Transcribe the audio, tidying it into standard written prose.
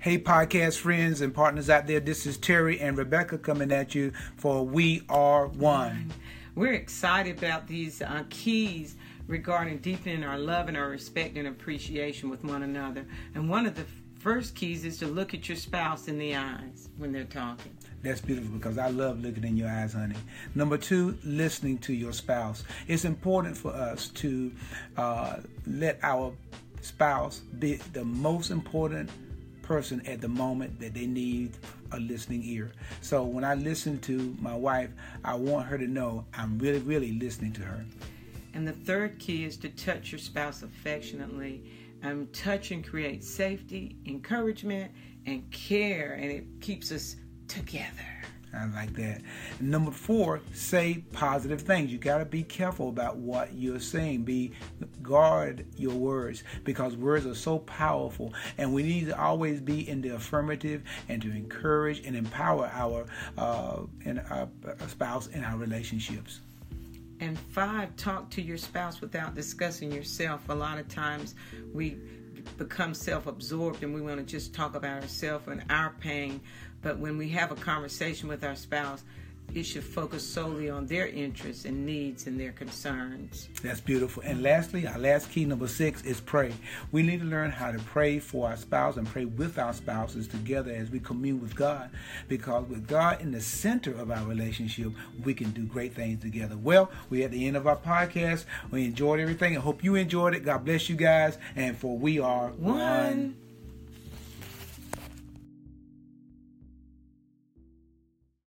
Hey, podcast friends and partners out there, this is Terry and Rebecca coming at you for We Are One. We're excited about these keys regarding deepening our love and our respect and appreciation with one another. And one of the first keys is to look at your spouse in the eyes when they're talking. That's beautiful because I love looking in your eyes, honey. Number 2, listening to your spouse. It's important for us to let our spouse be the most important person at the moment that they need a listening ear. So when I listen to my wife, I want her to know I'm really, really listening to her. And the third key is to touch your spouse affectionately. Touch and create safety, encouragement, and care, and it keeps us together. I like that. Number 4, say positive things. You got to be careful about what you're saying. Guard your words because words are so powerful, and we need to always be in the affirmative and to encourage and empower our spouse in our relationships. And 5, talk to your spouse without discussing yourself. A lot of times we become self-absorbed and we want to just talk about ourselves and our pain. But when we have a conversation with our spouse, it should focus solely on their interests and needs and their concerns. That's beautiful. And lastly, our last key, number 6, is pray. We need to learn how to pray for our spouse and pray with our spouses together as we commune with God. Because with God in the center of our relationship, we can do great things together. Well, we're at the end of our podcast. We enjoyed everything. I hope you enjoyed it. God bless you guys. And for We Are One.